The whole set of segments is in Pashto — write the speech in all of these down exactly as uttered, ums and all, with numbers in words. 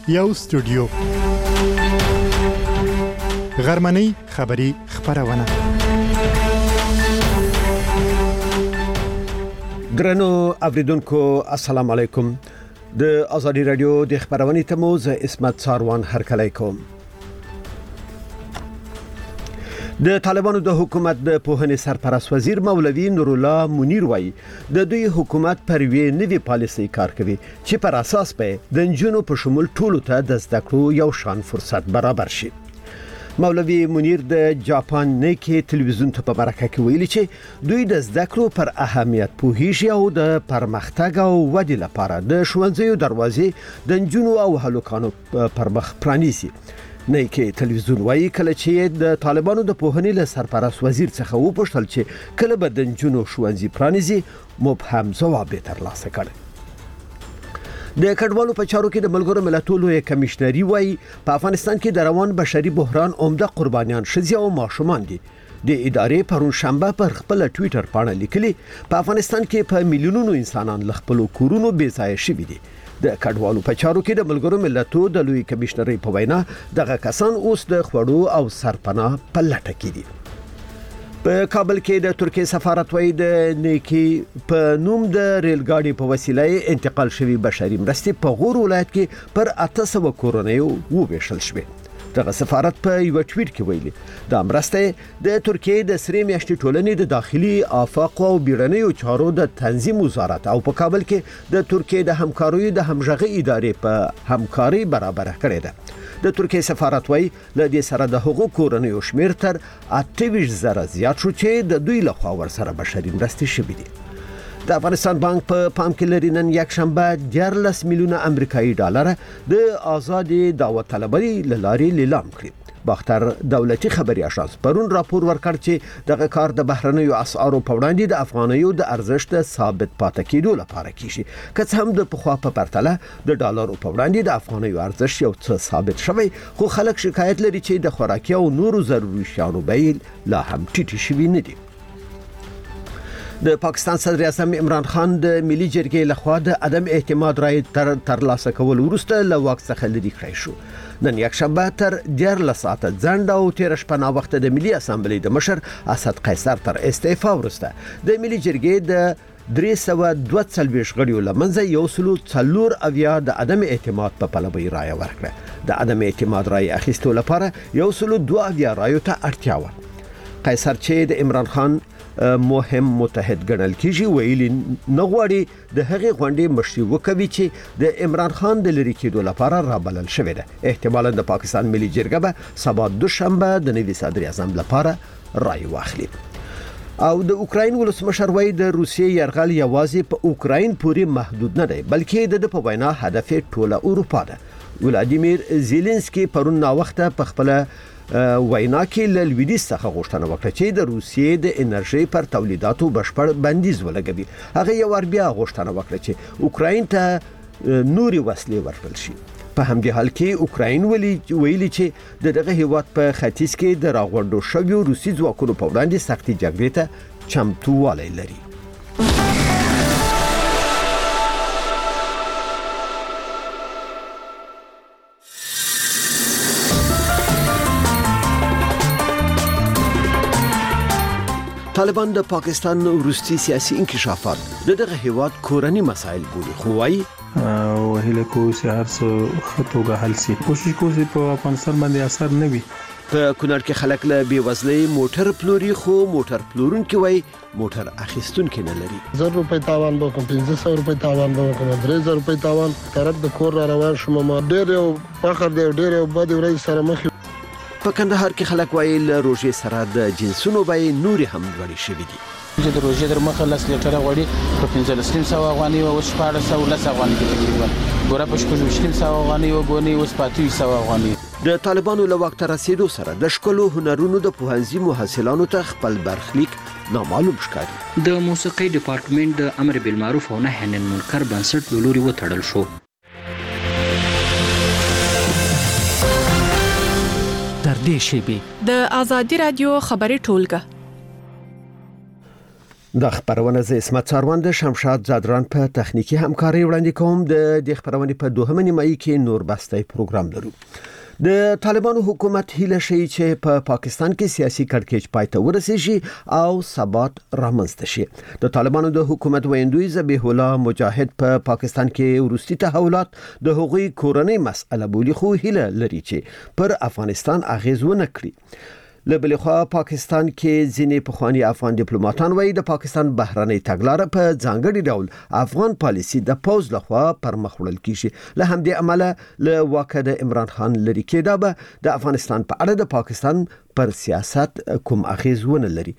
یو استودیو غرمنۍ خبری خبرونه. درنو اوریدونکو السلام علیکم. د ازادي رادیو د خبرونې تموز اسمت ساروان هرکلی کوم. د طالبانو د حکومت د پوهنې سرپرست وزیر مولوی نور الله منیر وایي د دوی حکومت پر وی نوې پالیسي کار کوي چې پر اساس به د نجونو په شمول ټولو ته د زده کړو یو شان فرصت برابر شي. مولوی منیر د جاپان نیکی تلویزیون ته په برخه کې ویلي چې دوی د زده کړو پر اهمیت پوهیږي او د پرمختګ او ودې لپاره د ښوونځیو دروازې د نجونو او هلکانو پر مخ پرانیزي. نیکی تلویزیون وایي کله چې د طالبانو د پوهنې له سرپرست وزیر څخه وپوښتل چې کله به د نجونو ښوونځي پرانیزي، مبهم ځواب یې ترلاسه کړ. د کډوالو په چارو کې د ملګرو ملتونو کمیشنري وایي په افغانستان کې د روان بشري بحران عمده قربانیان ښځې او ماشومان دي. د ادارې پرون شنبه پر خپل ټوئیټر باندې لیکلي په افغانستان کې په میلیونونو انسانان له خپل کورونو بې ځایه شوي دي. د کډوالو په چارو کې د ملګرو ملتونو د لوی کمیشنري په وینا دغه کسان اوس د خوړو او سرپناه په لټه کې دي. په کابل کې د ترکیه سفارت وایي د نیکی په نوم د ریل ګاډي په وسیله انتقال شوی بشري مرستې په غور ولایت کې پر اته سوه کورنیو وویشل شوې. دغه سفارت په یو ټویټ کې ویلي دا مرسته د ترکیه د سری میاشتې ټولنې د داخلي آفاق او بیړنیو چارو د تنظیم وزارت او په کابل کې د ترکیه د همکاریو د همغږي ادارې په همکاري برابر کړې ده. د ترکیه سفارت وایي له دې سره د حقوق کورنیو شمیر تر اته ویشت زره زیات شو چې د دوی لخوا ورسره بشري مرستې شوې دي. د افغانستان بانک په پام کې لري نن یک شنبه دیارلس میلیونه امریکایي ډالر د آزادي دعوت طلبۍ لارې لیلام کړي. باختر دولتي خبري اژانس پرون راپور ورکړ چې دغه کار د بهرنیو اسعارو په وړاندې د افغانیو د ارزښت ثابت پاتې کېدو لپاره کیږي. که څه هم د پخوا په پرتله د ډالرو په وړاندې د افغانیو ارزښت یو څه ثابت شوی، خو خلک شکایت لري چې د خوراکي او نورو ضروري شیانو بیې لا هم ټیټې شوي نه دي. د پاکستان صدر اعظم عمران خان د ملي جرګې لخوا د عدم اعتماد رای تر ترلاسه کول وروسته له واک څخه لرې کړی شو. نن یک شنبه تر دیارلس ساعته ځنډ او تیر شپه نا وخت د ملي اسامبلې د مشر اسد قیصر تر استعفا وروسته د ملي جرګې د درې سوه دوه څلوېښت غړیو له منځه یو سلو څلور اویا د عدم اعتماد په پلوۍ رای ورکړه. د عدم اعتماد رای اخیستو لپاره یو سلو دوه اویا رایو ته اړتیا وه. قیصر چې د عمران خان مهم متحد ګڼل کیږي ویلي نه غواړي د هغې غونډې مشري وکوي چې د عمران خان د لرې کېدو لپاره رابلل شوې ده. احتمالاً د پاکستان ملي جرګه به سبا دوشنبه د نوي صدر اعظم لپاره رای واخلي. او د اوکراین ولسمشر وایي د روسیې یرغل یوازې په اوکراین پورې محدود نه دی، بلکې د په وینا هدف ټوله اروپا ده. ولادیمیر زيلنسکي پرون نا وخته په خپل وینا کې له لویدیځ څخه غوښتنه وکړه چې د روسیې د انرژي پر تولیداتو بشپړ بندیز ولګوي. هغه یو ور بیا غوښتنه وکړه چې اوکراین ته نوري وسلې ورکړل شي. په همدې حال کې اوکراین ویلي چې دغه هیواد په ختیځ کې د راغونډو شویو روسي ځواکونو په وړاندې سختي جګړې ته چمتووالی لري. طالبان د پاکستان وروستي سیاسي انکشافات دغه هیواد کورنی مسایل ګوري، خو وايي وهله کو چې هر څه خطوګه حل سي. کوشش کوي په افغانستان باندې اثر نه وي. په کونړ کې خلک له بیوزلۍ موټر پلوري، خو موټر پلورونکي وایي موټر اخیستونکي نه لري. زر روپۍ تاوان به کوم، پنځه سوه روپۍ تاوان به کوم، درې زره روپۍ تاوان. طرف د کور را روان شوم، ما ډېر یو فخر دی، ډېر یو بد ورځ سره مخ. په کندهار کې خلک وایي له روژې سره د جنسونو بیې نورې هم لوړې شوې دي. چې د روژې در مخه لس لیټره غوړي په پنځلس نیم سوه افغانۍ وه، اوس شپاړس سوه لس افغانۍ کې تقریبا. بوره په شپږ ویشت نیم سوه افغانۍ وه، ګونۍ اوس په اته ویشت سوه افغانۍ. د طالبانو له واک ته رسېدو سره د ښکلو هنرونو د پوهنځي محصلانو ته خپل برخلیک نامعلوم ښکاري. د موسیقۍ ډپارټمنټ د امر بالمعروف او نهي عن المنکر بنسټ له لوري وتړل شو. تر دې شیبې د ازادي رادیو خبري ټولګه د خبرونه ز اسمت څاروند شمشاد زادران په تخنیکی همکاري وړاندې کوم د د خبرونه په دوهمه نیمایي کې نور بستای پروګرام لرو. د طالبانو حکومت هیله شي چې په پا پاکستان کې سیاسي کړکېچ پای ته ورسیږي او ثبات رامنځته شي. د طالبانو د حکومت ویندوی ذبیح الله مجاهد په پا پاکستان کې وروستي تحولات د هغوی کورنۍ مسأله بولی خو هیله لري چې پر افغانستان اغیز ونه کړي. لبل خو پاکستان کې ځینې پخوانی افغان ډیپلوماټان وایي د پاکستان بهرنۍ تګلارې په ځانګړي ډول افغان پالیسي د پوز لخوا پر مخ وړل کیږي. له همدې عمله له واکه د عمران خان لري کېدا به د افغانستان په اړه د پاکستان پر سیاست کوم اغیز ونه لري.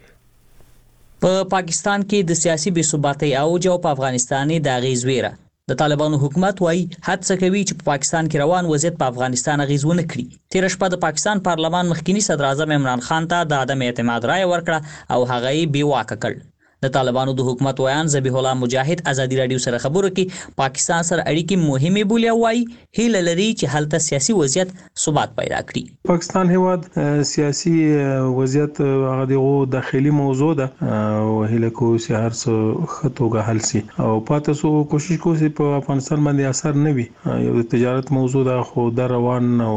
په پاکستان کې د سیاسي بې ثباتۍ اوج او په افغانستان د اغیز ویره د طالبانو حکومت وايي هڅه کوي چې په پاکستان کې روان وضعیت په افغانستان اغیزونه کړي. تیر شپه د پاکستان پارلمان مخکینی صدر اعظم عمران خان ته د عدم اعتماد رائے ورکړه او هغه یې بې واکه کړ. د طالبانو د حکومت ویان ذبیح الله مجاهد ازادي رادیو سره خبرو کې پاکستان سره اړیکې مهمه بولی او وايي هیله لري چې هلته سیاسي وضعیت ثبات پیدا کړي. پاکستان هیواد سیاسي وضعیت هغه دغه داخلي موضوع ده او هیله کو چې هر څه خطوګه حل سي او پاتې سو کوشش کوي په افغانستان باندې اثر نه وي. یو تجارت موضوع ده خو د روان او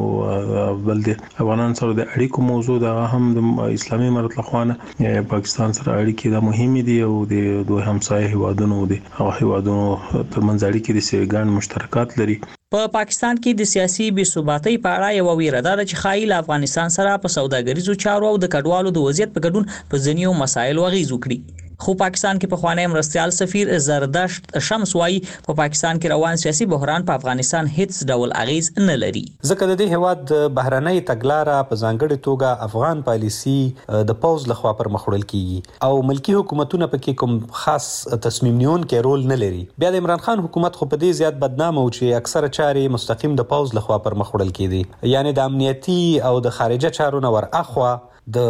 بل د افغانان سره د اړیکو موضوع ده هم د اسلامي امارت لخوانه پاکستان سره اړیکې د مهمه دي او د دوه همسایه هیوادونو دي او هیوادونو ترمنځ اړیکې د سیګان مشترکات لري. په پاکستان کې د سیاسي بې ثباتۍ په اړه یو ویره ده چې خایل افغانستان سره په سوداګریزو چارو او د کډوالو د وضعیت په ګډون په ځینیو مسایلو اغیز وکړي. خو پاکستان کې په خوانی مرستيال سفیر زردشت شمس وايي په پاکستان کې روان سیاسي بحران په افغانستان هیڅ ډول اغیز نه لري. ځکه د دې هواد بهرنۍ تګلارې په ځانګړي توګه افغان پالیسي د پوز لخوا پر مخ وړل کیږي او ملکی حکومتونه پکې کوم خاص تصمیم نیون کې رول نه لري. بیا د عمران خان حکومت خو په دې زیات بدنامه او چې اکثره چارې مستقیم د پوز لخوا پر مخ وړل کیدي. یعنی د امنیتي او د خارجه چارو نه ور اخوا د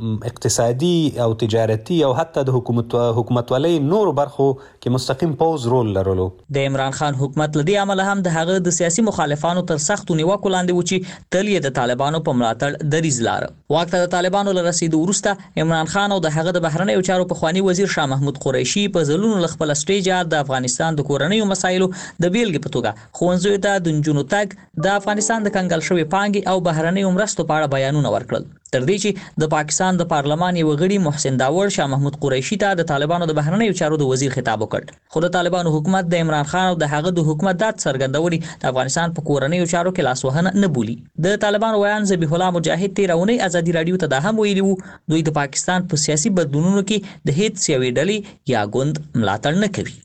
اقتصادي او تجارتي او حتی د حکومت حکومتولۍ نور برخو کې مستقیم پوز رول لرلو. د عمران خان حکومت لدی عمل هم د هغه د سیاسي مخالفانو تر سختو نیوکو لاندې و چې تل یې د طالبانو په ملاتړ دریځ لاره. وخت د طالبانو له رسیدو وروسته عمران خان او د هغه د بهرنیو چارو په خوانی وزیر شاه محمود قریشي په ځلونو خپل سټیج د افغانستان د کورنیو مسایلو د بیلګې په توګه خوندزوی ته د جنونو تګ د افغانستان د کنګل شوی پانګي او بهرنیو مرستو په اړه بیانونه ورکړل. تر دې چې د پاکستان د پارلمان یو غړي محسن داور شاه محمود قریشي ته د طالبانو د بهرنیو چارو د وزیر خطاب وکړ. خو د طالبانو حکومت د عمران خان او د هغه د حکومت د څرګندونې د افغانستان په کورنیو چارو کې لاسوهنه نه بولی. د طالبانو ویان ذبیح الله مجاهد تیرونی ازادي رادیو ته د هم ویلي وو دوی د پاکستان په سیاسي بدلونونو کې د هیڅ یوې ډلې یا ګوند ملاتړ نه کوي.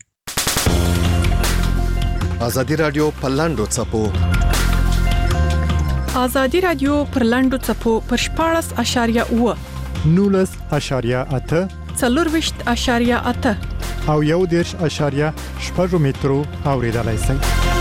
ازادي رادیو په لاندو چپو ازادي رادیو پر لاندو چپو پر شپاړس اشاریه اوه نولس اشاریه اته څلورویشت اشاریه اته او یو دیرش اشاریه شپږ مترو اوریدلای شئ.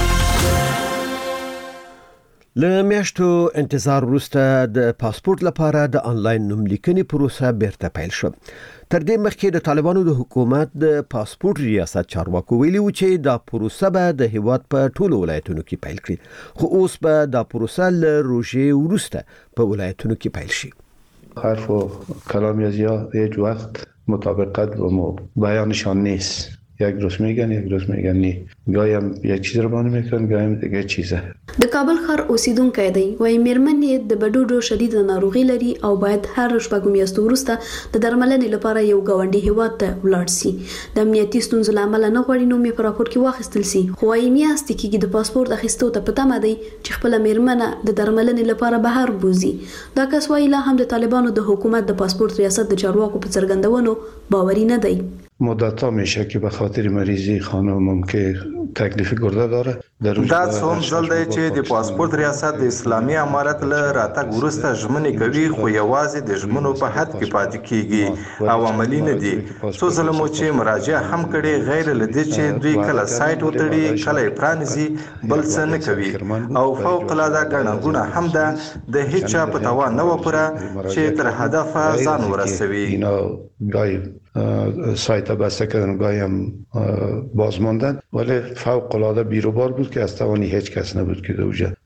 له میاشتو انتظار وروسته د پاسپورت لپاره د انلاین نوملیکنې پروسه بیرته پیل شو. تر دې مخکې د طالبانو د حکومت د پاسپورت ریاست چارواکو ویلي و چې دا پروسه به د هیواد په ټولو ولایتونو کې پیل کړي، خو اوس به دا پروسه له روژې وروسته په ولایتونو کې پیل شي. حرف و کلام یا یک وقت مطابقت با بیانشان نیست. یک روز میگن یک روز میگن نی. گاهی هم یک چیز رو بانه میکنن گاهی هم دیگه چیزه. د کابل ښار اوسیدونکی دی وایي میرمنې د بډوډو شدید ناروغي لري او باید هر شپږ میاشتو وروسته د درملنې لپاره یو ګاونډي هیواد ته ولاړ شي. د امنیتي ستونزو له امله نه غواړي نوم یې په راپور کې واخیستل شي، خو وايي میاشتې کېږي د پاسپورت اخیستو ته په تمه دی چې خپله میرمنه د درملنې لپاره بهر بوزي. دا کس وايي لا هم د طالبانو د حکومت د پاسپورت ریاست د چارواکو په څرګندونو باوري نه دی. مدت‌ها میشه که به خاطر مریضی خانمم که تکلیف گرده داره دا څوم ځل دی چې د پاسپورت ریاست د اسلامي امارت له راتګ وروسته ژمنې کوي، خو یوازې د ژمنو په حد کې پاتې کیږي او عملي نه دي. څو ځله مو چې مراجعه هم کړې، غیر له دې چې دوی کله سایت وتړي کله یې پرانیزي بل څه نه کوي او فوق العاده ګڼه ګوڼه هم ده. د هیڅ چا په توان نه وپوره چې تر هدفه ځان ورسوي. سایت بسته کردن گاهی هم باز ماندن، ولی فوق العاده بیروبار بود که از توانی هیچ کس نبود که دوجه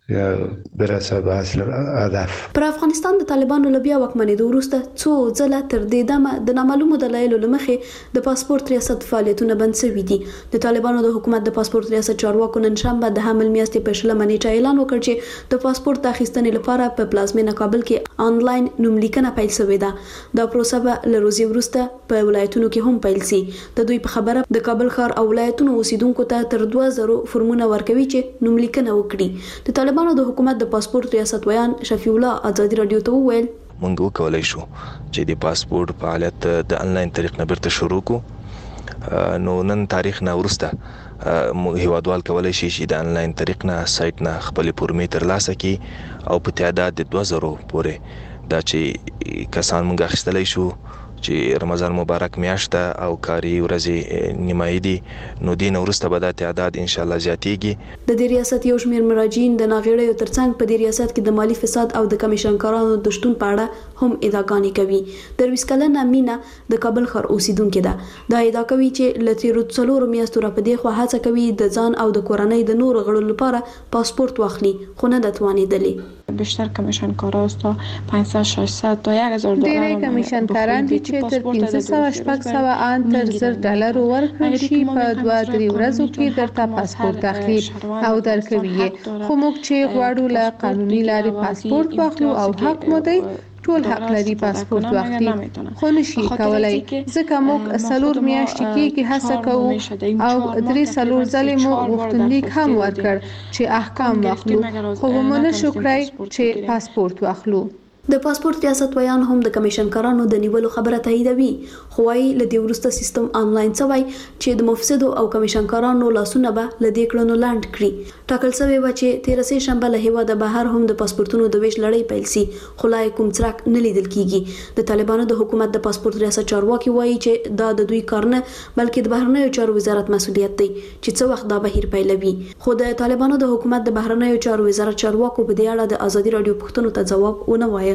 برسه به اصل هدف. پر افغانستان د طالبانو له بیا واکمنېدو وروسته څو ځله تر دې دمه د نامعلومو دلایلو له مخې د پاسپورت ریاست فعالیتونه بند شوي دي. د طالبانو د حکومت د پاسپورت ریاست چارواکو نن شنبه د حمل میاشتې په شلمه نیټه اعلان وکړ چې د پاسپورت د اخیستنې لپاره په پلازمینه کابل کې آنلاین نوملیکنه پیل شوې ده. دا پروسه به له روزي وروسته په ولایتونو کې هم پیل شي. د دوی په خبره د کابل ښار او ولایتونو اوسیدونکو ته تر دوه زره فورمونه ورکوي چې نوملیکنه وکړي. د طالبانو د حکومت د پاسپورت ریاست ویان شفیع الله آزادي رادیو ته وویل موږ وکولای شو چې د پاسپورت فعالیت د انلاین طریق نه بیرته شروع کو. نو نن تاریخ نه ورسته هیوادوال کولای شي چې د انلاین طریق نه سایت نه خپل فورمې ترلاسه کړي او په تعداد د دوه زره پورې دا چې کسان موږ اخیستلای شو چې رمضان مبارک میاشت او کاری ورځې نیمایي دي نو دین ورسته به دا تعداد ان شاء الله زیاتیږي. د دې ریاست یو شمېر مراجعین د ناغېړیو ترڅنګ په دې ریاست کې د مالی فساد او د کمیشنکارانو د شتون په اړه هم ادعاګانې کوي. درویش کلنه مینا د کابل ښار اوسیدونکې ده. دا ادعا کوي چې له تیرو څلورو میاشتو را په دې خوا هڅه کوي د ځان او د کورنۍ د نورو غړو لپاره پاسپورت واخلي خو نه ده توانېدلې. بیشتر کمیشنکارا است تا پانصد ششصد تا یک هزار دلار. ډېری کمیشنکاران دي چې تر پنځه سوه شپږ سوه ان تر زر ډالر ورکړل شي په دوه درې ورځو کې درته پاسپورت اخلي او درکوي. خو موږ چې غواړو له قانوني لارې پاسپورت واخلو او حق مو دی ټول حق لري پاسپورت واخلي خو نشي کولای ځکه موږ څلور میاشتې کېږي هڅه کوو او درې څلور ځلې مو غوښتنلیک هم ورکړ چې احکام واخلو خو مو نشو کړای چې پاسپورت واخلو. د پاسپورت ریاست ویان هم د کمیشنکارانو د نیولو خبره تاییدوي خو وايي له دې وروسته سیستم آنلاین شوی چې د مفسدو او کمیشنکارانو لاسونه به له دې کړنو لاند کړي. ټاکل شوی و چې تیره سه شنبه له هیواده بهر هم د پاسپورتونو د ویش لړۍ پیل شي خو لا کوم څرک نه لیدل کیږي. د طالبانو د حکومت د پاسپورت ریاست چارواکي وایي چې دا د دوی کار نه بلکې د بهرنیو چارو وزارت مسؤلیت دی چې څه وخت دا بهیر پیلوي. خو د طالبانو د حکومت د بهرنیو چارو وزارت چارواکو په دې اړه د آزادي رادیو پوښتنو ته ځواب ونه وایي.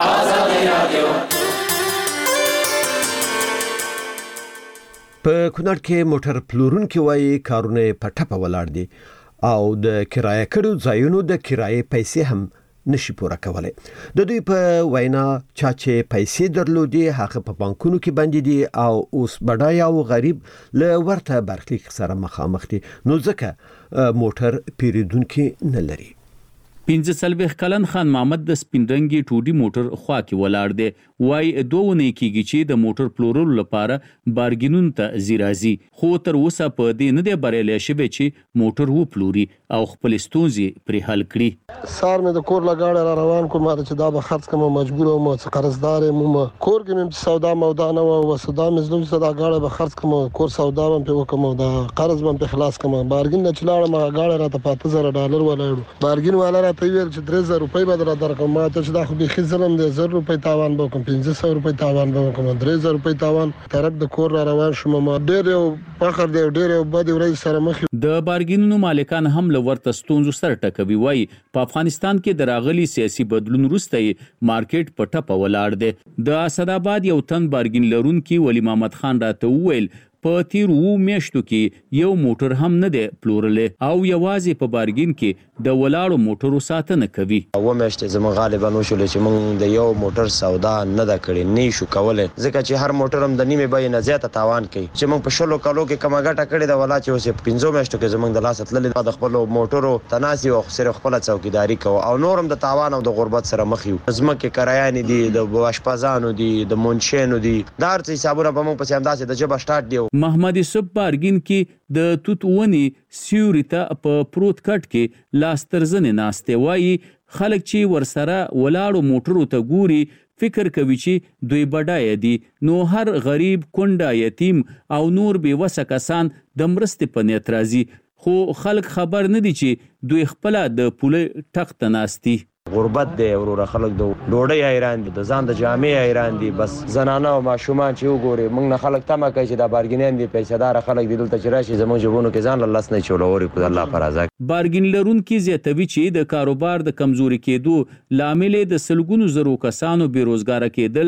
په کونړ کې موټر پلورونکي وایي کارونه په ټپه ولاړ دي او د کرایه کړو ځایونو د کرایې پیسې هم نشي پوره کولای. د دوی په وینا چا چې پیسې درلودي هغه په بانکونو کې بندي دي او اوس بډای او غریب له ورته برخلیک سره مخامخ دي نو ځکه موټر پیریدونکي نه لري. پنځه څلوېښت کلن خان محمد د سپین رنګي ټوډي موټر خوا کې ولاړ دی. وای دوه ونې کېږي چې د موټر پلورلو لپاره بارګینون ته زیرازي خو تر اوسه په دې نه دی بریالی شوی چې موټر وپلوري او خپل ستونزې پرې حل کړي. سار مې د کور لګاړه را روان کوم چې دا به خرڅ کوم مجبور وم چې قرضدار یم کور کې مې سودا مودا نه و سودا مې زلم صدا غاړه به خرڅ کوم کور سودا مې په وکم دا قرض مې په خلاص کوم بارګین نه چلاړم غاړه را ته پاته زره ډالر ولایړو بارګین والا ته ویل چې درې زره روپۍ به در درکم ما ته چې دا خو به ظلم دی زر روپۍ تاوان به کوم پنځه سوه روپۍ تاوان به کوم درې زره روپۍ تاوان طرف د کور را روان شوم ما ډېر یو فخر دی ډېر یو بد ورځ سره مخ. د بارګینونو مالکان هم له ورته ستونزو سره ټکوي. وایي په افغانستان کې د راغلي سیاسي بدلون وروسته مارکیټ په ټپه ولاړ دی. د اسداباد یو تن بارګین لرونکي ولی محمد خان راته وویل په تیر وو میاشتو کې یو موټر هم نه دی پلورلی او یوازې په بارګین کې د ولاړو موټرو ساتنه کوي. و میاشتې زموږ غالبا وشول چې موږ د یو موټر سودا نه ده کړې نه شو کولی ځکه چې هر موټر هم د نیمې بیې نه زیاته تاوان کوي چې موږ په شلو کالو کې کمه ګټه کړې ده ولا چې اوس یې په پنځو میاشتو کې زموږ د لاسه تللې د خپلو موټرو تناسي او صرف خپله څوکیداري کوو او نور هم د تاوان او د غربت سره مخ یو. ځمکې کرایانې دي د اشپزانو دي د منشینو دي دا هر څه حسابونه به موږ پسې همداسې د ژبه سټارټ دی. محمد یوسف بارګین کې د توت ونې سیوري ته په پروت کټ کې لاس تر زنې ناستې. وایي خلک چې ورسره ولاړو موټرو ته ګوري فکر کوي چې دوی بډایه دي نو هر غریب کونډه یتیم او نور بې وسه کسان د مرستې په نیت راځي خو خلک خبر نه دي چې دوی خپله د پولې ټک ته ناست دي. غربت دی وروره خلک د ډوډۍ حیران دي د ځان د جامې حیران دي بس زنانه او ماشومان چې وګوري موږ نه خلک تمه کوي چې دا بارګینیان دي پیسهدار خلک دي دلته چې راشي زموږ جیبونو کې ځان له لاس نه چولوري کو الله پر رضا. بارګین لرونکي زیاتوي چې د کاروبار د کمزوري کېدو لامل د سلګونو زرو کسانو بیروزګاره کېدل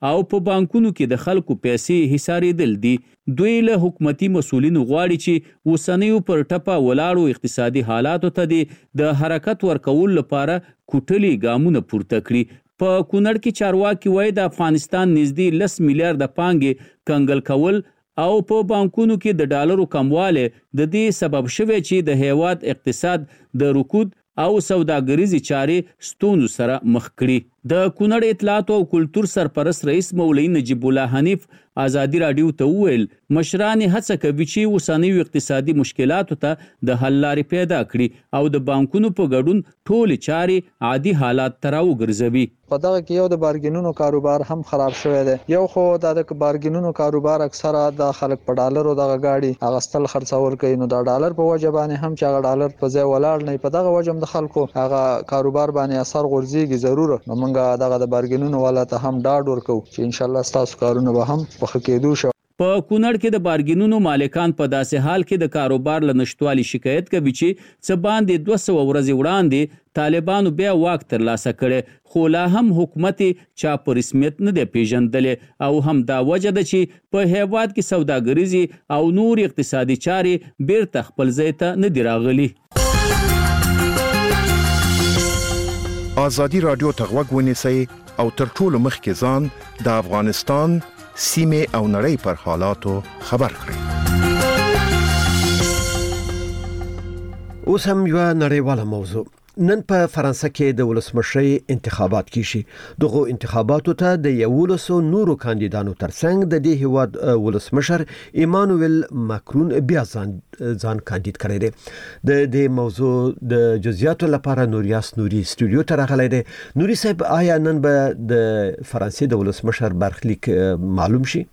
او په بانکونو کې د خلکو پیسې حسارېدل دي. دوی له حکومتي مسؤلینو غواړي چې اوسنیو پر ټپه ولاړو اقتصادي حالاتو ته د حرکت ورکول لپاره کوټلي ګامونه پورته کړي. په کونړ کې چارواکي وایي د افغانستان نږدې لس میلیارډه پانګې کنګل کول او په بانکونو کې د ډالرو کمواله د دې سبب شوی چې د هیواد اقتصاد د رکود او سوداګریزي چارې ستونزو سره مخ کړي. د کونړ اطلاعات او کلتور سرپرست رئیس مولوي نجیب الله حنیف ازادي رادیو ته وویل مشران هڅه کوي چې اوسنیو اقتصادي مشکلاتو ته د حل لارې پیدا کړي او د بانکونو په ګډون ټولې چارې عادي حالات ته راوګرځوي. په دغه کې یو د بارګینونو کاروبار هم خراب شوی دی. یو خو د بارګینونو کاروبار اکثره د خلک په ډالرو دغه گاډي اغستل خرڅول کوي، نو د ډالر په وجه باندې هم چې هغه ډالر په ځای ولاړ نه په دغه وجه د خلکو هغه کاروبار باندې اثر غورځيږي. ضرور نو موږ دغه د بارګینونو ولاته هم ډاډ ورکو چې ان شاء الله تاسو کارونه به هم په خکېدو شي. په کونړ کې د بارګینونو مالکان په داسې حال کې د کاروبار له نشټوالي شکایت کوي چې څه باندې دوه سوه ورځې وړاندې طالبانو بیا واک ترلاسه کړي، خو لا هم حکومت چا په رسمیت نه دی پیژندلې او هم دا وجه ده چې په هیواد کې سوداګریزي او نور اقتصادي چارې بیرته خپل ځای ته نه دي راغلي. ازادي رادیو ته غوږ ونیسئ او تر ټولو مخکې ځان د افغانستان سیمه او نړۍ پر حالاتو خبر کړئ. اوس هم یو نړیواله موضوع. نن په فرانسه کې د ولسمشرۍ انتخابات کیږي. دغه انتخاباتو ته د یولسو نورو کاندیدانو ترڅنګ د دې هیواد ولسمشر ایمانوئل ماکرون بیا ځان ځان کاندید کړی دی. د دې موضوع د جزئیاتو لپاره نوریاس نوري سټوډیو ته راغلی دی. نوري صاحب، آیا نن به د فرانسې د ولسمشر برخلیک معلوم شي؟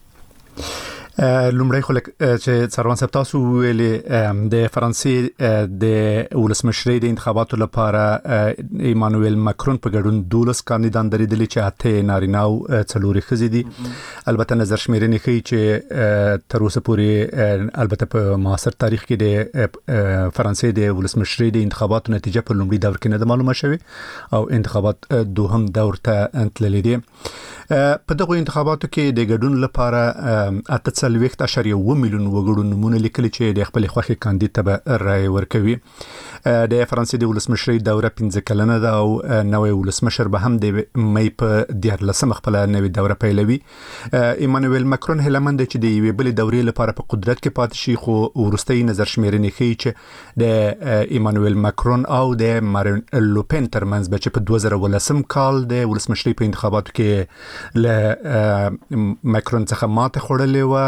لومړی خو چې څاروان صاحب تاسو ویلې د فرانسې د ولسمشرۍ د انتخاباتو لپاره ایمانوئل ماکرون په ګډون دولس کاندیدان درېدلي چې اته نارینه او څلورې ښځې دي. البته نظر شمیرنې ښیي چې تر اوسه پورې البته په معاصر تاریخ کې د فرانسې د ولسمشرۍ د انتخاباتو نتیجه په لومړي دور کې نه ده معلومه شوې او انتخابات دوهم دور ته تللي دي. په دغه انتخاباتو کې د ګډون لپاره اته څلوېښت اشاریه اووه میلیون وګړو نومونه لیکلي چې د خپل خوښې کاندید ته به رایې ورکوي. د فرانسې د ولسمشرۍ دوره پنځه کلنه ده او نوی ولسمشر به هم د مې په دیارلسمه خپل نوې دوره پیلوي. ایمانوئل ماکرون هیله مند چې د یوې بلې دورې لپاره په قدرت کې پاتې شي، خو وروستۍ نظر شمیرنې ښیي چې د ایمانوئل ماکرون او د مارین لوپن ترمنځ به چې په دوه زره ولسم کال د ولسمشرۍ په انتخاباتو کې له ماکرون څخه ماته خوړلې وه،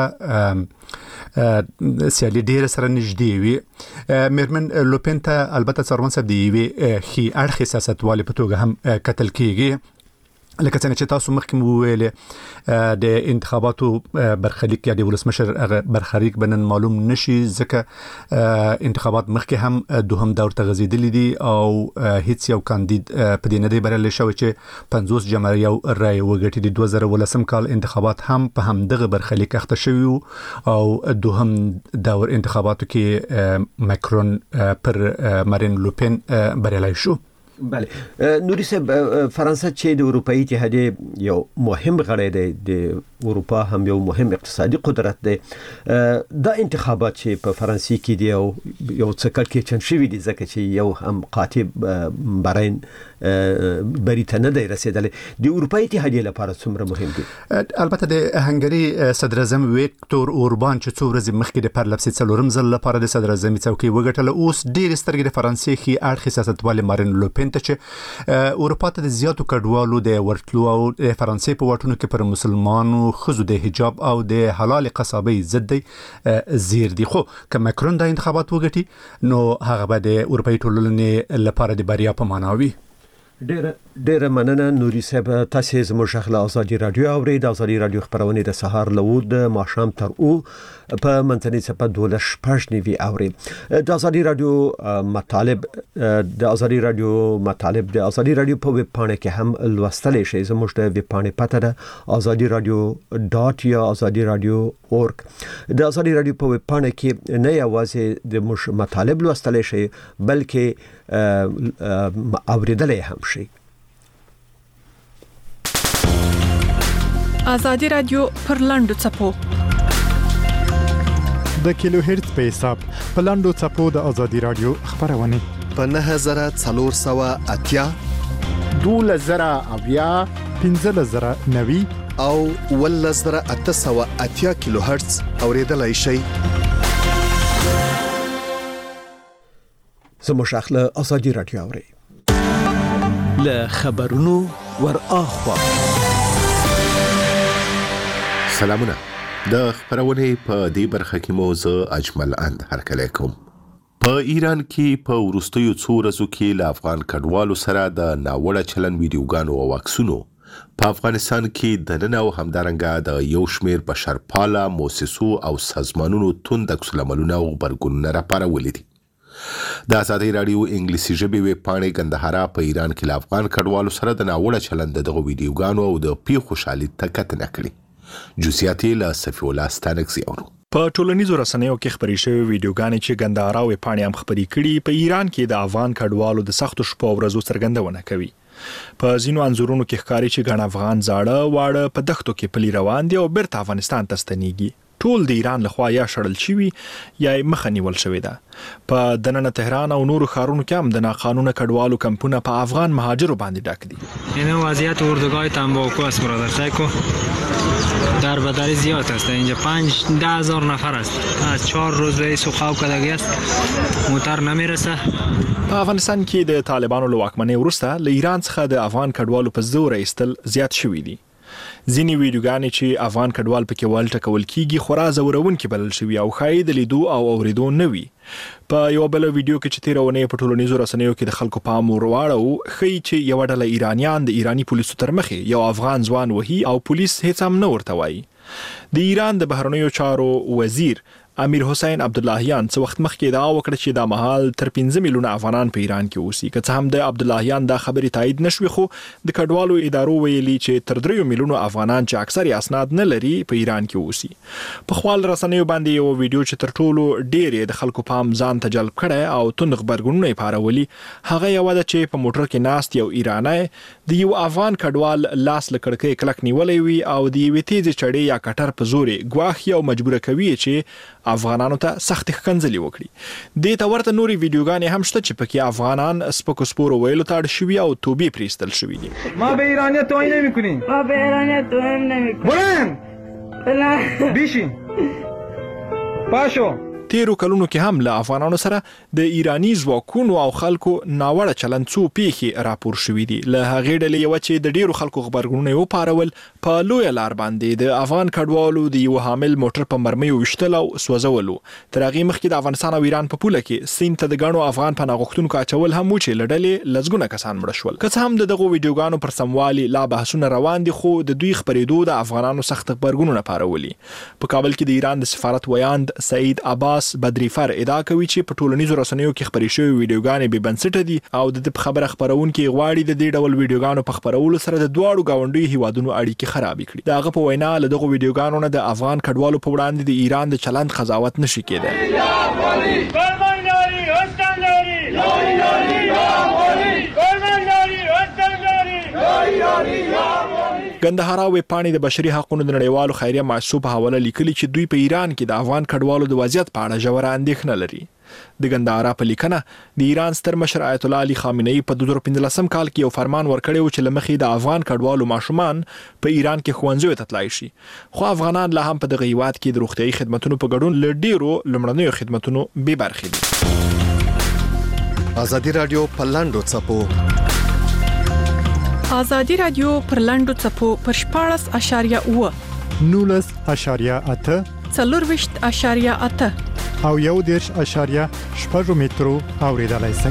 سیالي ډیره سره نږدې وي. میرمن لوپن ته البته څاروان صاحب د یوې ښي اړخې سیاستوالې په توګه هم کتل کیږي. لکه څنګه چې تاسو مخکې مو ویلې د انتخاباتو برخلیک یا د ولسمشر برخلیک به نن معلوم نشي، ځکه انتخابات مخکې هم دوهم دور ته غځېدلي دي او هیڅ یو کاندید په دې نه دی بریالی شوی چې پنځوس جمع یو رایې وګټي. د دوه زره ولسم کال انتخابات هم په همدغه برخلیک اخته شوي او دوهم دور انتخاباتو کې ماکرون پر مارین لوپن بریالی شو. بله نوري صاحب، فرانسه چې د اروپאי اتحادیې یو مهم غړی دی، د اروپا هم یو مهم اقتصادي قدرت دی، دا انتخابات چې په فرانسې کې دی او یو څه کړکېچن شوي دي ځکه چې یو هم قاطع براین بری ته نه دی رسېدلی، د اروپאי اتحادیې لپاره څومره مهم دي؟ البته د هنګري صدر اعظم ویکتور اوربان چې څو ورځې مخکې د پرلپسې څلورم ځل لپاره د صدر اعظمي څوکۍ وګټله، اوس ډېرې سترګې د فرانسې ښي اړخې سیاستوالې مارین لوپن ته چې اروپا ته د زیاتو کډوالو د ورتلو او د فرانسې په واټونو کې پر مسلمانو ښځو د حجاب او د حلال قصابۍ ضد دی زیر دي. خو که ماکرون دا انتخابات وګټي نو هغه به د اروپאי ټولنې لپاره د بریا په معنا وي. ډېر ډېر مننه نوري صاحب. تاسو زموږ خپل ازادي رادیو اورئ. د ازادي رادیو خبرونه د سهار له د ماښام تر او په منځنۍ صفه دوله شپږ نیوي اورئ. د ازادي رادیو مطالب د ازادي رادیو مطالب د ازادي رادیو په ویب پاڼه کې هم لوستلی شئ. زموږ د ویب پاڼې پته ده ازادي رادیو ډاټ یا ازادي رادیو اورګ. د ازادي رادیو په ویب پاڼه کې نه یوازې د موږ مطالب لوستلی شئ بلکې اوریدلای هم شي. ازادي رادیو پر لاندو چپو د کیلو هرتز په حساب په لاندو چپو د ازادي رادیو خبرونه په نه هزار څلور سوه اتیا دوه زره اویا پنځه زره نوي او ول زره اته سوه اتیا کیلو هرتز اوریدلای شي. زموږ اخله ازادي رادیو اوري له خبرونو ور اخوا. سلامونه. د خبرونه په دې برخه کې موضوع اجمل اند هرکلی کوم. په ایران کې په وروستیو څو ورځو کې له افغان کډوالو سره د ناوړه چلن ویډیوګانو او عکسونو په افغانستان کې دننه او همدارنګه د یو شمېر بشرپاله موسسو او سازمانونو توند عکس العملونه او غبرګونونه راپارولي دي. د ازادي رادیو انګلیسي ژبې ویب پاڼې ګندهارا په ایران کې له افغان کډوالو سره د ناوړه چلن دغه ویډیوګانو او د پیښو شالید ته کتنه کړې. جزئیات له صفی الله ستانکزي اورو. په ټولنیزو رسنیو کې خبرې شوې ویډیوګانې چې ګندهارا ویب پاڼې هم خبرې کړي په ایران کې د افغان کډوالو د سختو شپو ورځو څرګندونه کوي. په ځینو انځورونو کې ښکاري چې ګڼ افغان زاړه واړه په دښتو کې پلي روان دي او بیرته افغانستان ته ستنېږي. ټول د ایران لخوا یا شړل شوي یا مخه نیول شوې ده. په دننه تهران او نورو ښارونو کې هم د ناقانونه کډوالو کمپونه په افغان مهاجرو باندې ډک دي. این وضعیت اردوگاه تنباکو است برادر سایکو. در بدری زیاد است. اینجا پنج ده هزار نفر است. از چهار روز رئیس و خواب کدگی است. موتر نمیرسه. په افغانستان کې د طالبانو له واکمنۍ وروسته له ایران څخه د افغان کډوالو په زور ایستل زیات شوي دي. ځینې ویډیوګانې چې افغان کډوال پکې ولټکول کیږي خورا زورونکي بلل شوي او ښایي د لیدو او اوریدو نه وي. په یو بل ویډیو کې چې تېره اونۍ په ټولنیزو رسنیو کې د خلکو پام ورواړو ښیي چې یوه ډله ایرانیان د ایراني پولیسو تر مخې یو افغان ځوان وهي او پولیس هیڅ هم نه ورته وایي. د ایران د بهرنیو چارو وزیر امیر حسین عبداللهیان څه وخت مخکې ادعا وکړه چې دا مهال تر پنځه میلیونه افغانان په ایران کې اوسي. که څه هم د عبداللهیان دا خبرې تایید نشوي خو د کډوالو ادارو ویلي چې تر دریو میلیونو افغانان چې اکثر اسناد نه لري په ایران کې اوسي. په خپل رسنیو باندې یو ویډیو چې تر ټولو ډېر د خلکو پام ځان ته جلب کړي او توند غبرګونونه یې پارولي هغه یو ده چې په موټر کې ناست یو ایرانی د یو افغان کډوال لاس له کړکۍ کلک نیولی وي او د یوې تیزې چړې یا کټر په زور ګواښي او مجبوره کوي چې افغانانو ته سخت ښکنځلې وکړي. دې ته ورته نورې ویډیوګانې هم شته چې پکې افغانان سپکو سپورو ویلو ته اړ شوي او توبې پرې ایستل شوي دي. ما به ایرانیت توهین نمی‌کنیم. ما به ایرانیت توهین نمی‌کنیم. بلند بیشین پاشو. تیرو کلونو کې هم له افغانانو سره د ایرانی ځواکونو او خلکو ناوړه چلند څو پیښې راپور شوې دي. له هغې ډلې یوه چې د ډیرو خلکو غبرګونونه یې وپارول په لویه لار باندې د افغان کډوالو د یو حامل موټر په مرمیو ویشتل او سوځولو. تر هغې مخکې د افغانستان او ایران په پوله کې سیند ته د ګڼو افغان پناه غوښتونکو اچول هم و چې له ډلې لسګونه کسان مړه شول. که څه هم د دغو ویډیوګانو پر سموالي لا بحثونه روان دي خو د دوی خپرېدو د افغانانو سخت غبرګونونه پارولي. په کابل کې د ایران د سفارت ویاند سعید عباس بدریفر ادعا کوي چې په ټولنیزو رسنیو کې خبرې شوې ویډیوګانې بې بنسټه دي او د خبره خبرونکي غواړي د دې ډول ویډیوګانو په خبرولو سره د دواړو ګاونډیو هیوادونو اړیکې خرابې کړي. د هغه په وینا له دغو ویډیوګانو نه د افغان کډوالو په وړاندې د ایران د چلند قضاوت نشي کېدای. ګندهارا ویب پاڼې د بشري حقوقو د نړیوالو خیریه مؤسسو په حواله لیکلي چې دوی په ایران کې د افغان کډوالو د وضعیت په اړه ژوره اندېښنه لري. د ګندهارا په لیکنه د ایران ستر مشر آیت الله علي خامنه‌ای په دوه زره پنځلسم کال کې یو فرمان ورکړی و چې له مخې د افغان کډوالو ماشومان په ایران کې ښوونځیو ته تلای شي. خو افغانان لا هم په دغه هیواد کې د روغتیايي خدماتو په ګډون له ډیرو لومړنیو خدماتو بې برخې دي. ازادي رادیو په لاندو چپو ازادي رادیو پر لاندو چپو پر شپاړس اشاریه اوه نولس اشاریه اته څلورویشت اشاریه اته او یو دیرش اشاریه شپږ مترو اوریدلای شئ.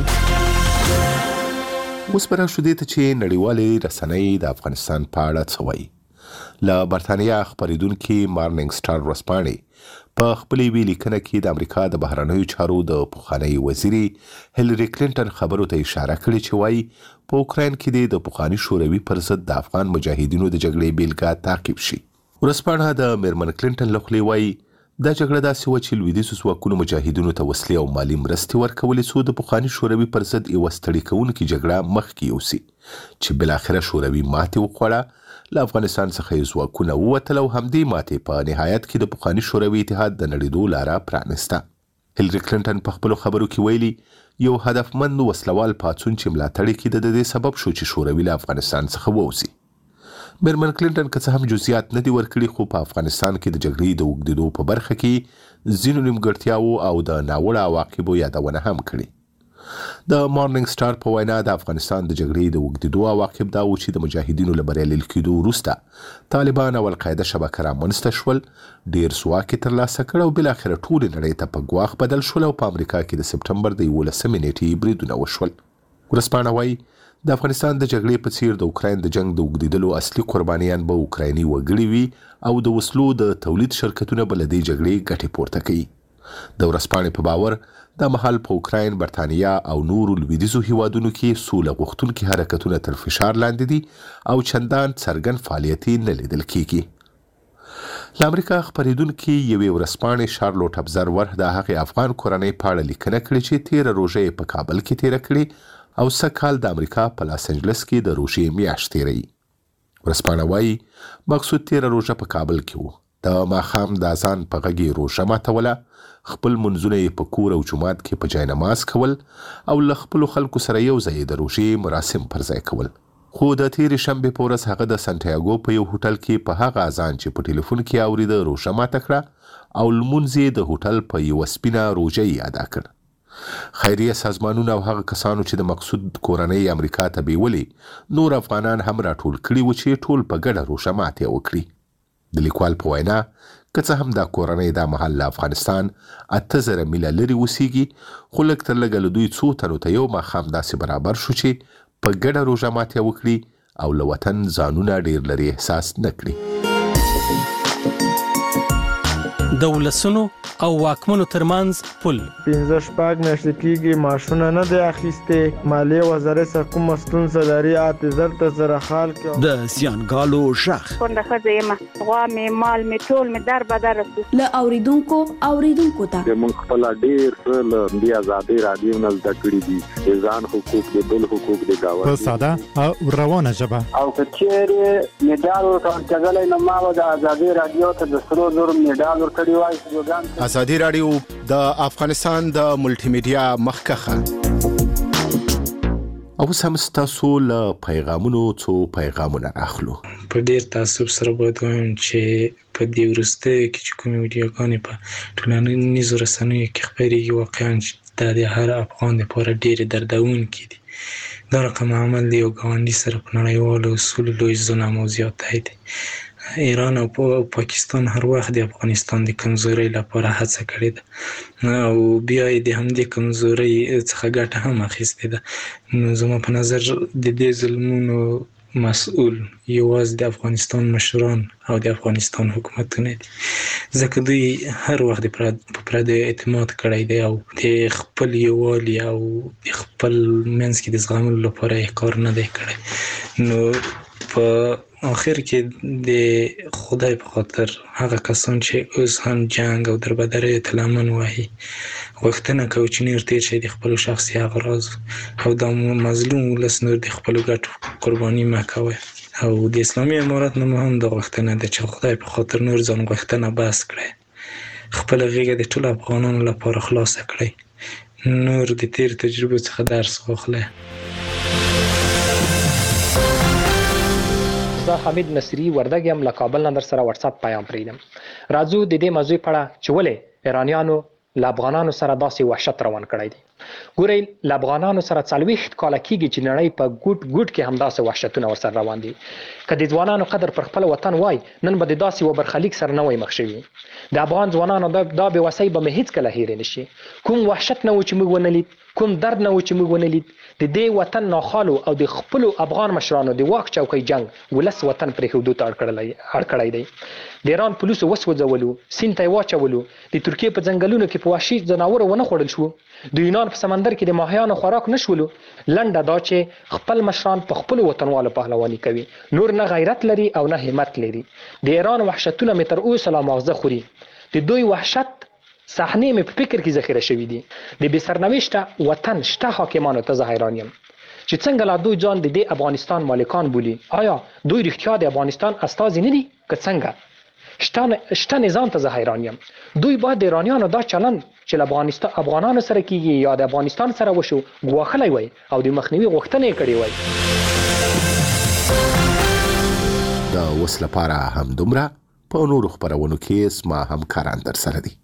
اوس پر شو دې ته چې نړیوالې رسنۍ د افغانستان په اړه څه وایي. له برتانیا خبرېدونکي مارننګ سټار ورځپاڼې په خپلې وی لیکنه کې د امریکا د بهرنیو چارو د پخوانۍ وزیرې هیلری کلینټن خبرو ته اشاره کړې چې وایي په اوکراین کې د پخواني شوروي پر ضد د افغان مجاهدینو د جګړې بیلګه تعقیب شي. ورځپاڼه د میرمن کلینټن له خولې وایي دا جګړه داسې وه چې لویدیځو ځواکونو مجاهدینو ته وسلې او مالي مرستې ورکولې څو د پخواني شوروي پر ضد یوه ستړې کوونکې جګړه مخکې یوسي چې بالاخره شوروي ماتې وخوړه، له افغانستان څخه یې ځواکونه ووتل او همدې ماتې په نهایت کې د پخواني شوروي اتحاد د نړېدو لاره پرانسته. هیلري کلینټن په خپلو خبرو کې ویلي یو هدفمند وسلوال پاڅون چې ملاتړ یې کېده د دې سبب شو چې شوروي له افغانستان څخه ووځي. میرمن کلینټن که څه هم جزئیات نه دي ورکړي، خو په افغانستان کې د جګړې د اوږدېدو په برخه کې ځینو نیمګړتیاوو او د ناوړه عواقبو یادونه هم کړې. د مارننګ سټار په وینا د افغانستان د جګړې د اوږدېدو عواقب دا و چې د مجاهدینو له بریالي کېدو وروسته طالبان او القاعده شبکه رامنځته شول، ډېر ځواک یې ترلاسه کړ او بالاخره ټولې نړۍ ته په ګواښ بدل شول او په امریکا کې د سپټمبر د یولسمې نیټې بریدونه وشول. ورځپاڼه وایي د افغانستان د جګړې په څیر د اوکراین د جنگ د اوږدېدلو اصلي قربانیان به اوکرایني وګړي وي او د وسلو د تولید شرکتونه به له دې جګړې ګټې پورته کوي. د ورځپاڼې په باور دا مهال په اوکراین، برتانیا او نورو لویدیځو هیوادونو کې سوله غوښتونکي حرکتونه تر فشار لاندې دي او چندان څرګند فعالیت نه لیدل کیږي. له امریکا خپرېدونکي یوې ورځپاڼې شارلوټ ابزرور د هغې افغان کورنۍ په اړه لیکنه کړې چې تېره روژه یې په کابل کې تېره کړې او سږ د امریکا په لاس انجلس کې د روژې میاشت تېروي. ورځپاڼه وایي مقصود تېره روژه په کابل کې و. د ماښام د اذان په غږ یې روژه ماتوله، خپل منځونه یې په کور او جومات کې په جای نماز کول او له خپلو خلکو سره یو ځای د روژې مراسم پر ځای کول. خو د تېرې شنبې په ورځ هغه د سانتیاګو په یو هوټل کې په هغه اذان چې په ټلیفون کې اورېده روژه ماته کړه او لمونځ یې د هوټل په یوه سپینه روژه یې ادا کړ. خیریه سازمانونه او هغه کسانو چې د مقصود کورنۍ امریکا ته بیولې نور افغانان هم راټول کړي و چې ټول په ګډه روژه ماتې وکړي. د لیکوال په وینا که څه هم دا کورنۍ دا مهال له افغانستان اته زره میله لرې اوسیږي، خو لږ تر لږه له دوی څو تنو ته یو ماښام داسې برابر شو چې په ګډه روژه ماتې وکړي او له وطن ځانونه ډېر لرې احساس نه کړي. د ولسونو او واکمنو ترمنځ پل پنځه شپږ میاشتې کېږي معاشونه نه دی اخیستې، مالیې وزارت څخه کومه ستونزه لري اته زر ته زره خال کې د زیانګالو غږ کونډه ښځه یم، غوا مې مال مې ټول مې در بدر رسي. له اوریدونکو اوریدونکو ته موږ خپل ډېر څه له دې ازادۍ راډیو نه زده کړي دي، د ځان حقوق د بل حقوق د گاونډي په ساده او روانه ژبه. او که چیرې میډال ورکول کېدلی نو ما به د ازادۍ راډیو ته د سرو زرو میډال ورکړی وای. ازادي راډیو د افغانستان د ملټي میډیا مخکخه. اوس هم ستاسو له پیغامونو څو پیغامونه راخلو. په ډېر تعصب سره باید وایم چې په دې وروستیو کې چې کومې ویډیوګانې په ټولنیزو رسنیو کې خپرېږي واقعا دا د هر افغان دپاره ډېرې دردونکي دي. دا رقم عمل د یو ګاونډي سره په نړیوالو اصولو لوی ظلم او زیاتی دی. ایران او پاکستان هر وخت د افغانستان د کمزورۍ لپاره هڅه کړې ده او بیا یې د همدې کمزورۍ څخه ګټه هم اخیستې ده. نو زما په نظر د دې ظلمونو مسؤل یوازې د افغانستان مشران او د افغانستان حکومتونه دي، ځکه دوی هر وخت په پردیو اعتماد کړی دی او د خپل یووالي او د خپل منځ کې د زغملو لپاره یې کار نه دی کړی. نو په آخر کې د خدای په خاطر هغه کسان چې اوس هم جنگ او دربدرۍ ته لمن وهي غوښتنه کوي چې نور تېر شي د خپلو شخصي اغراض او دا مظلوم ولس نور د خپلو ګټو قرباني مه کوئ. او د اسلامي امارت نه هم دا غوښتنه ده چې خدای په خاطر نور ځان غوښتنه بس کړئ، خپله غېږه د ټولو افغانانو لپاره خلاصه کړئ، نور د تېر تجربو څخه درس واخلئ. زه حمید نصری وردګ یم، له کابل نه در سره واتساپ پیام پرېږدم. راځو د دې موضوع په اړه چې ولې ایرانیانو له افغانانو سره داسې وحشت روان کړی دی. ګورئ له افغانانو سره څلوېښت کاله کېږي چې نړۍ په ګوټ ګوټ کې همداسې وحشتونه ورسره روان دي. که د ځوانانو قدر پر خپل وطن وای نن به د داسې و برخلیک سره نه وای مخ شوي. د افغان ځوانانو دا بېوسۍ به مې هېڅکله هېرې نه شي. کوم وحشت نه و چې موږ ونه لید، کوم درد نه و چې موږ ونه لید. د دې وطن ناخالو او د خپلو افغان مشرانو د واک چوکۍ جنګ ولس وطن پرېښودو ته اړ کړی دی. د ایران پولیسو وسوځولو، سیند ته یې واچولو، د ترکیې په ځنګلونو کې په وحشي ځناورو ونه خوړل شو، د یونان په سمندر کې د ماهیانو خوراک نه شولو. لنډه دا چې خپل مشران په خپلو وطنوالو پهلواني کوي، نور نه غیرت لري او نه همت لري. د ایران وحشتونه مې تر اوسه لا ماغزه خوري. د دوی وحشت صحنې مې په فکر کې ذخیره شوي دي. د بې سرنوشته وطن شته حاکمانو ته زه حیران یم چې څنګه لا دوی ځان د دې افغانستان مالکان بولي. آیا دوی رښتیا د افغانستان استازي نه دي که څنګه؟ شته نظام ته زه حیران یم. دوی باید د ایرانیانو دا چلند چې له افغانستان افغانانو سره کیږي یا د افغانستان سره وشو ګواښلی وای او د مخنیوي غوښتنه یې کړې وای. د اوس لپاره هم دومره. په نورو خپرونو کې زما همکاران در سره دي.